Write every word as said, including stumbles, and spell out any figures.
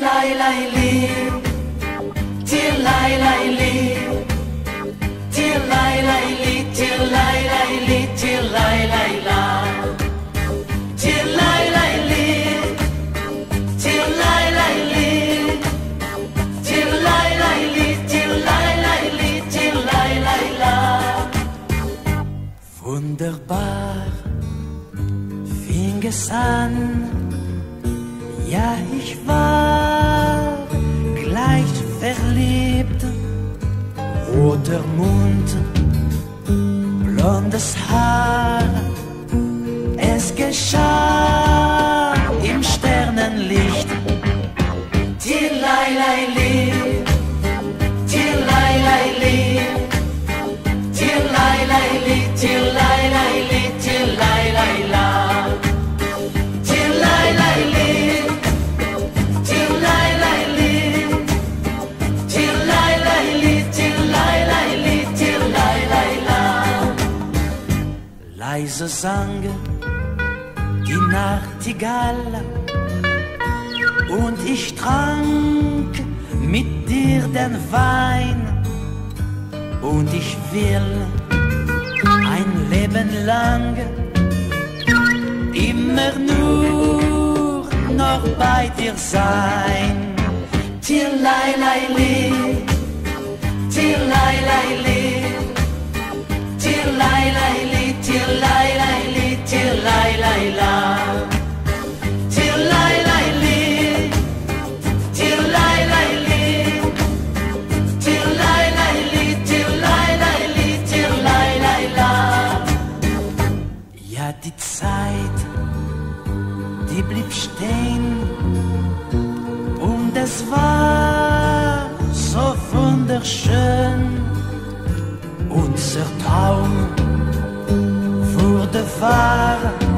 Tilai-lai-li, tilai-lai-li, tilai-lai-li, tilai-lai-li, tilai-lai-la. Tilai-lai-li, tilai-lai-li, tilai-lai-li, tilai-lai-li, tilai-lai-la. Wunderbar fing es an, ja, ich war gleich verliebt. Roter Mund, blondes Haar, es geschah im Sternenlicht. Tilai-lai-li, tilai-lai-li, tilai-lai-li, tilai-lai-li, tilai-lai-la. Tilai-lai-li, tilai-lai-li, tilai-lai-li, tilai-lai-li, tilai-lai-la. Leise sang die Nachtigall und ich trank mit dir den Wein und ich will ein Leben lang immer nur noch bei dir sein. Tilai-lai-li, tilai-lai-li, tilai-lai-li, tilai-lai-li, tilai-lai-la. Tilai-lai-li, tilai-lai-li, tilai-lai-li, tilai-lai-li, tilai-lai-la. Ja, die Zeit, die blieb stehen und es war so wunderschön. Unser Traum wurde wahr.